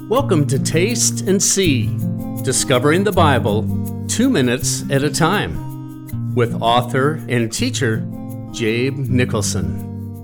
Welcome to Taste and See, discovering the Bible 2 minutes at a time, with author and teacher Jabe Nicholson.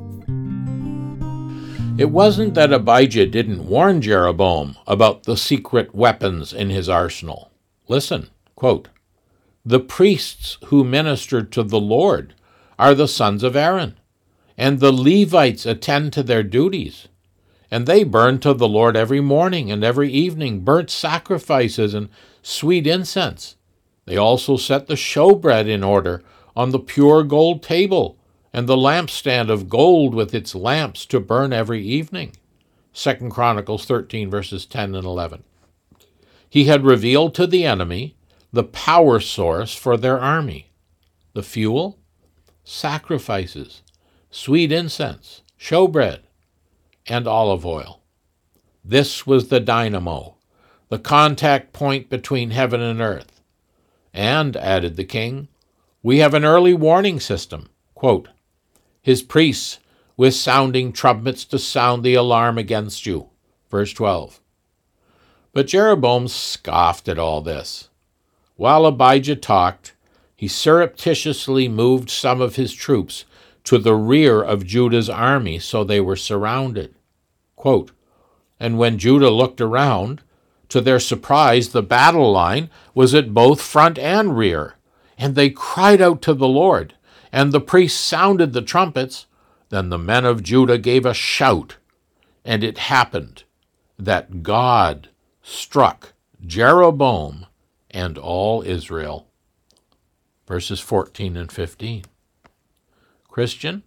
It wasn't that Abijah didn't warn Jeroboam about the secret weapons in his arsenal. Listen, quote, "The priests who ministered to the Lord are the sons of Aaron, and the Levites attend to their duties. And they burn to the Lord every morning and every evening burnt sacrifices and sweet incense. They also set the showbread in order on the pure gold table, and the lampstand of gold with its lamps to burn every evening." 2 Chronicles 13, verses 10 and 11. He had revealed to the enemy the power source for their army. The fuel? Sacrifices, sweet incense, showbread, and olive oil. This was the dynamo, the contact point between heaven and earth. And, added the king, we have an early warning system. Quote, "His priests with sounding trumpets to sound the alarm against you." Verse 12. But Jeroboam scoffed at all this. While Abijah talked, he surreptitiously moved some of his troops to the rear of Judah's army, so they were surrounded. Quote, "And when Judah looked around, to their surprise the battle line was at both front and rear, and they cried out to the Lord, and the priests sounded the trumpets. Then the men of Judah gave a shout, and it happened that God struck Jeroboam and all Israel." Verses 14 and 15. Christian,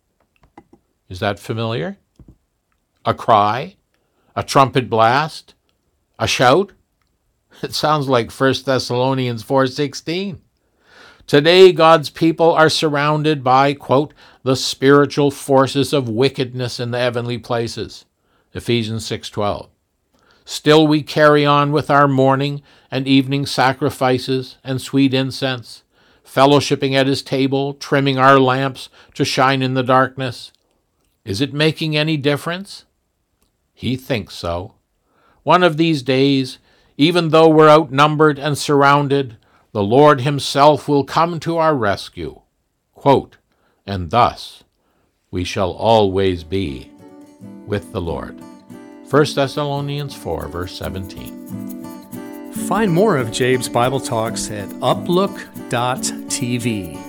is that familiar? A cry? A trumpet blast? A shout? It sounds like 1 Thessalonians 4:16. Today, God's people are surrounded by, quote, "the spiritual forces of wickedness in the heavenly places." Ephesians 6:12. Still we carry on with our morning and evening sacrifices and sweet incense, fellowshipping at his table, trimming our lamps to shine in the darkness. Is it making any difference? He thinks so. One of these days, even though we're outnumbered and surrounded, the Lord himself will come to our rescue. Quote, "And thus we shall always be with the Lord." 1 Thessalonians 4, verse 17. Find more of Jabe's Bible Talks at uplook.tv.